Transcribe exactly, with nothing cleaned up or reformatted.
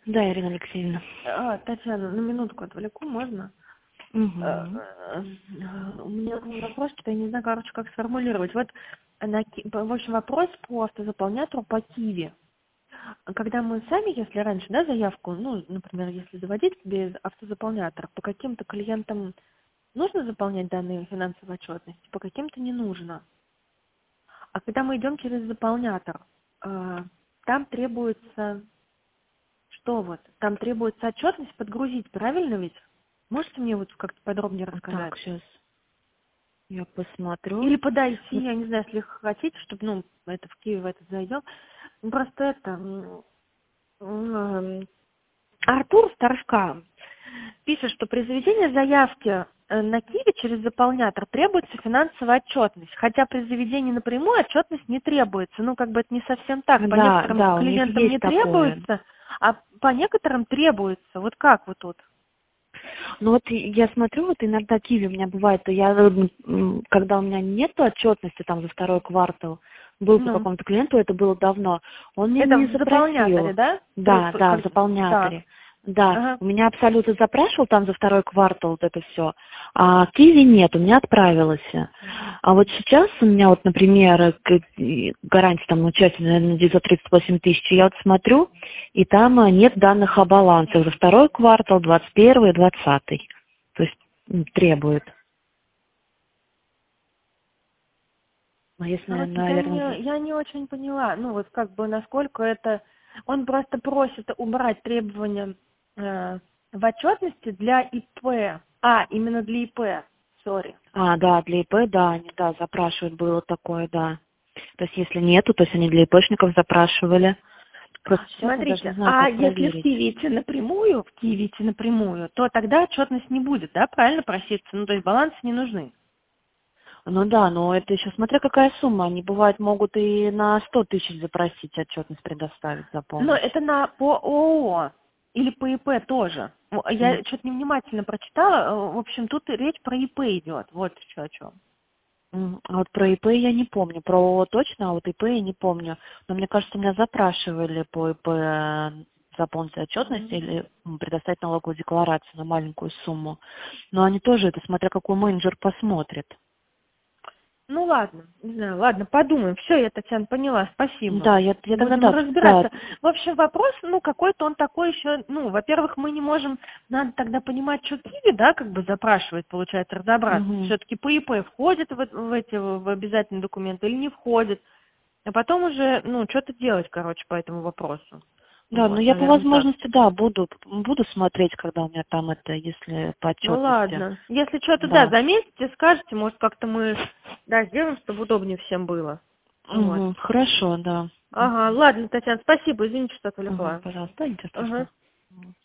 Да, Ирина Алексеевна. А, Татьяна, на минутку отвлеку, можно? Угу. Э, э, У меня был вопрос, что я не знаю, короче, как сформулировать. Вот, на Ки- в общем, вопрос по автозаполнятору по Киви. Когда мы сами, если раньше, да, заявку, ну, например, если заводить без автозаполнятора, по каким-то клиентам нужно заполнять данные финансовой отчетности, по каким-то не нужно. А когда мы идем через заполнятор, э, там требуется, что вот, там требуется отчетность подгрузить, правильно ведь? Можете мне вот как-то подробнее рассказать? Так, сейчас я посмотрю. Или подойти, я не знаю, если хотите, чтобы, ну, это в Киев в этот зайдем. Ну, просто это, м, м, Артур Старшка пишет, что при заведении заявки э, на Киви через заполнятор требуется финансовая отчетность, хотя при заведении напрямую отчетность не требуется. Ну, как бы это не совсем так. По Да, некоторым да, у них клиентам не есть такое. требуется, а по некоторым требуется. Вот как вы тут? Ну вот и я смотрю, вот иногда Киви у меня бывает, то я, м, когда у меня нет отчетности там за второй квартал, был по Ну, какому-то клиенту, это было давно, он мне это не в заполняторе, запросил. да? При- Да, при- да, в как- Так, заполняторе. Да, ага. у меня абсолютно запрашивал там за второй квартал вот это все, а Киви нет, у меня отправилось. А вот сейчас у меня вот, например, к- и гарантия там участия, наверное, девятьсот тридцать восемь тысяч, я вот смотрю, и там а, нет данных о балансах за второй квартал, двадцать первый и двадцатый. То есть м, требует. Ну, если, Ну, вот я наверное, не, я не очень поняла, ну вот как бы насколько это... Он просто просит убрать требования э, в отчетности для ИП. А, именно для ИП, сори. а, да, для ИП, да, они, да, запрашивают, было такое, да. То есть если нету, то есть они для ИПшников запрашивали. Просто сейчас я даже не Смотрите, знаю, а как если в проверить. Киви идти напрямую, в Киви идти напрямую, то тогда отчетность не будет, да, правильно проситься? Ну, то есть балансы не нужны. Ну да, но это еще смотря какая сумма. Они бывают могут и на сто тысяч запросить отчетность предоставить, Но заполнить. это на по ООО или по ИП тоже. Во- М. Я что-то невнимательно прочитала. э, В общем, тут речь про ИП идет. Вот еще о чем. М, А вот про ИП я не помню. Про ООО точно, а вот ИП я не помню. Но мне кажется, меня запрашивали по ИП э, заполнить отчетность или м, предоставить налоговую декларацию на маленькую сумму. Но они тоже, это смотря какой менеджер посмотрит. Ну ладно, не знаю, ладно, подумаем. Все, я, Татьяна, поняла, спасибо. Да, я, я тогда, Будем да, да. разбираться. В общем, вопрос, ну, какой-то он такой еще, ну, во-первых, мы не можем, надо тогда понимать, что Киви, да, как бы запрашивает, получается, разобраться. Мгм. Все-таки по ИП входит в, в эти, в обязательные документы или не входит. А потом уже, ну, что-то делать, короче, по этому вопросу. Да, но Вот, я по наверное, так. возможности, да, буду, буду смотреть, когда у меня там это, если по Ну отчетности. ладно. Если что-то, да, Да. заметите, скажете, может, как-то мы, да, сделаем, чтобы удобнее всем было. Вот. Мгм. Хорошо, да. Ага, ладно, Татьяна, спасибо, извините, что Мгм. отвлекла. Пожалуйста, ничего Ага. страшного.